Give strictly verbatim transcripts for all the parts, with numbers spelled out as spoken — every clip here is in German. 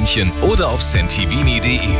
München oder auf sentivini punkt de.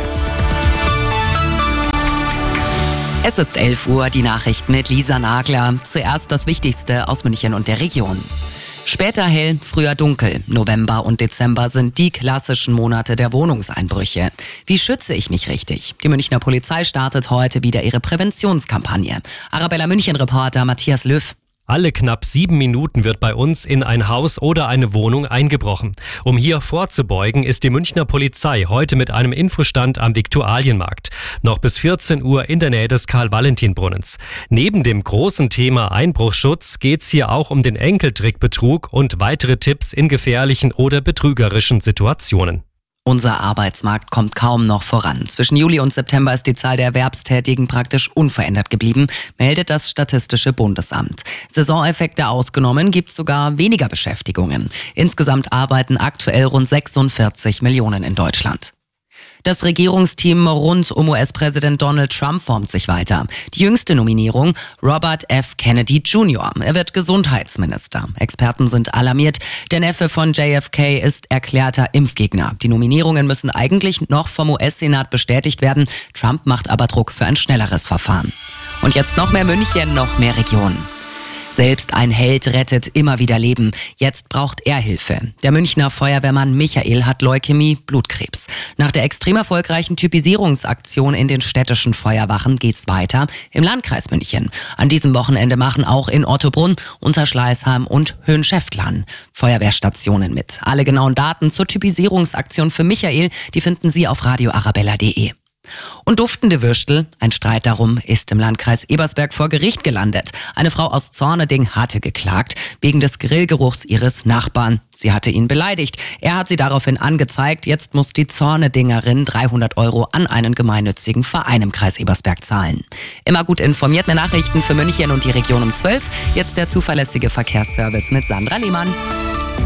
Es ist elf Uhr, die Nachrichten mit Lisa Nagler. Zuerst das Wichtigste aus München und der Region. Später hell, früher dunkel. November und Dezember sind die klassischen Monate der Wohnungseinbrüche. Wie schütze ich mich richtig? Die Münchner Polizei startet heute wieder ihre Präventionskampagne. Arabella München-Reporter Matthias Löw. Alle knapp sieben Minuten wird bei uns in ein Haus oder eine Wohnung eingebrochen. Um hier vorzubeugen, ist die Münchner Polizei heute mit einem Infostand am Viktualienmarkt. Noch bis vierzehn Uhr in der Nähe des Karl-Valentin-Brunnens. Neben dem großen Thema Einbruchschutz geht es hier auch um den Enkeltrickbetrug und weitere Tipps in gefährlichen oder betrügerischen Situationen. Unser Arbeitsmarkt kommt kaum noch voran. Zwischen Juli und September ist die Zahl der Erwerbstätigen praktisch unverändert geblieben, meldet das Statistische Bundesamt. Saisoneffekte ausgenommen gibt es sogar weniger Beschäftigungen. Insgesamt arbeiten aktuell rund sechsundvierzig Millionen in Deutschland. Das Regierungsteam rund um U S-Präsident Donald Trump formt sich weiter. Die jüngste Nominierung, Robert F. Kennedy Junior Er wird Gesundheitsminister. Experten sind alarmiert. Der Neffe von J F K ist erklärter Impfgegner. Die Nominierungen müssen eigentlich noch vom U S-Senat bestätigt werden. Trump macht aber Druck für ein schnelleres Verfahren. Und jetzt noch mehr München, noch mehr Region. Selbst ein Held rettet immer wieder Leben. Jetzt braucht er Hilfe. Der Münchner Feuerwehrmann Michael hat Leukämie, Blutkrebs. Nach der extrem erfolgreichen Typisierungsaktion in den städtischen Feuerwachen geht's weiter im Landkreis München. An diesem Wochenende machen auch in Ottobrunn, Unterschleißheim und Höhenschäftlern Feuerwehrstationen mit. Alle genauen Daten zur Typisierungsaktion für Michael, die finden Sie auf radio arabella punkt de. Und duftende Würstel, ein Streit darum, ist im Landkreis Ebersberg vor Gericht gelandet. Eine Frau aus Zorneding hatte geklagt, wegen des Grillgeruchs ihres Nachbarn. Sie hatte ihn beleidigt. Er hat sie daraufhin angezeigt. Jetzt muss die Zornedingerin dreihundert Euro an einen gemeinnützigen Verein im Kreis Ebersberg zahlen. Immer gut informiert, mehr Nachrichten für München und die Region um zwölf. Jetzt der zuverlässige Verkehrsservice mit Sandra Lehmann.